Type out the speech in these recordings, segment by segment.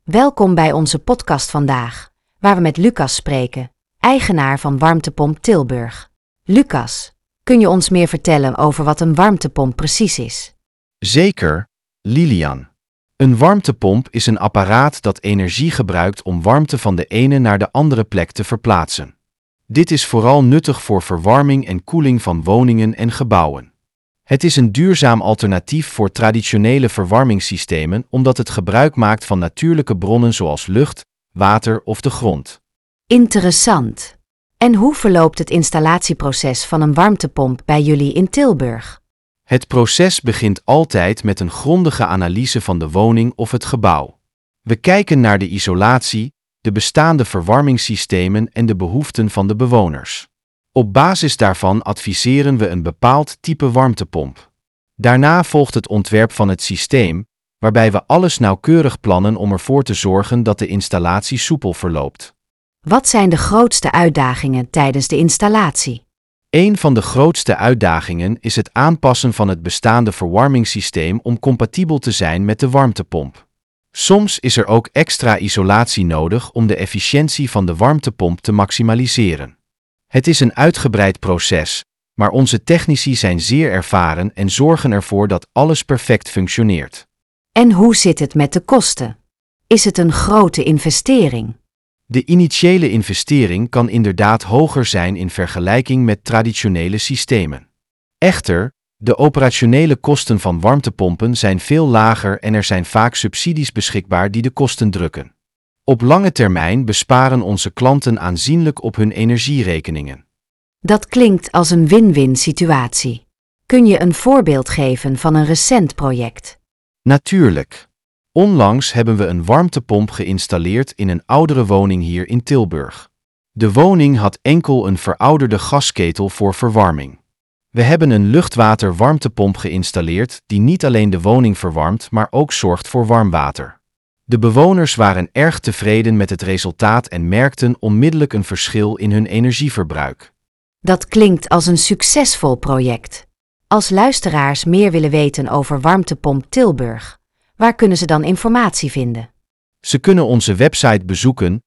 Welkom bij onze podcast vandaag, waar we met Lucas spreken, eigenaar van Warmtepomp Tilburg. Lucas, kun je ons meer vertellen over wat een warmtepomp precies is? Zeker, Lilian. Een warmtepomp is een apparaat dat energie gebruikt om warmte van de ene naar de andere plek te verplaatsen. Dit is vooral nuttig voor verwarming en koeling van woningen en gebouwen. Het is een duurzaam alternatief voor traditionele verwarmingssystemen omdat het gebruik maakt van natuurlijke bronnen zoals lucht, water of de grond. Interessant. En hoe verloopt het installatieproces van een warmtepomp bij jullie in Tilburg? Het proces begint altijd met een grondige analyse van de woning of het gebouw. We kijken naar de isolatie, de bestaande verwarmingssystemen en de behoeften van de bewoners. Op basis daarvan adviseren we een bepaald type warmtepomp. Daarna volgt het ontwerp van het systeem, waarbij we alles nauwkeurig plannen om ervoor te zorgen dat de installatie soepel verloopt. Wat zijn de grootste uitdagingen tijdens de installatie? Een van de grootste uitdagingen is het aanpassen van het bestaande verwarmingssysteem om compatibel te zijn met de warmtepomp. Soms is er ook extra isolatie nodig om de efficiëntie van de warmtepomp te maximaliseren. Het is een uitgebreid proces, maar onze technici zijn zeer ervaren en zorgen ervoor dat alles perfect functioneert. En hoe zit het met de kosten? Is het een grote investering? De initiële investering kan inderdaad hoger zijn in vergelijking met traditionele systemen. Echter, de operationele kosten van warmtepompen zijn veel lager en er zijn vaak subsidies beschikbaar die de kosten drukken. Op lange termijn besparen onze klanten aanzienlijk op hun energierekeningen. Dat klinkt als een win-win situatie. Kun je een voorbeeld geven van een recent project? Natuurlijk. Onlangs hebben we een warmtepomp geïnstalleerd in een oudere woning hier in Tilburg. De woning had enkel een verouderde gasketel voor verwarming. We hebben een luchtwater-warmtepomp geïnstalleerd die niet alleen de woning verwarmt, maar ook zorgt voor warm water. De bewoners waren erg tevreden met het resultaat en merkten onmiddellijk een verschil in hun energieverbruik. Dat klinkt als een succesvol project. Als luisteraars meer willen weten over Warmtepomp Tilburg, waar kunnen ze dan informatie vinden? Ze kunnen onze website bezoeken,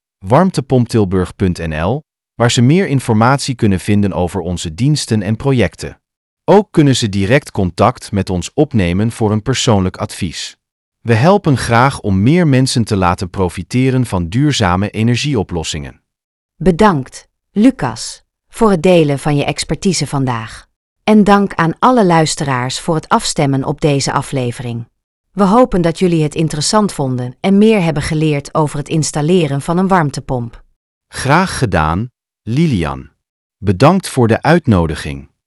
warmtepomptilburg.nl, waar ze meer informatie kunnen vinden over onze diensten en projecten. Ook kunnen ze direct contact met ons opnemen voor een persoonlijk advies. We helpen graag om meer mensen te laten profiteren van duurzame energieoplossingen. Bedankt, Lucas, voor het delen van je expertise vandaag. En dank aan alle luisteraars voor het afstemmen op deze aflevering. We hopen dat jullie het interessant vonden en meer hebben geleerd over het installeren van een warmtepomp. Graag gedaan, Lilian. Bedankt voor de uitnodiging.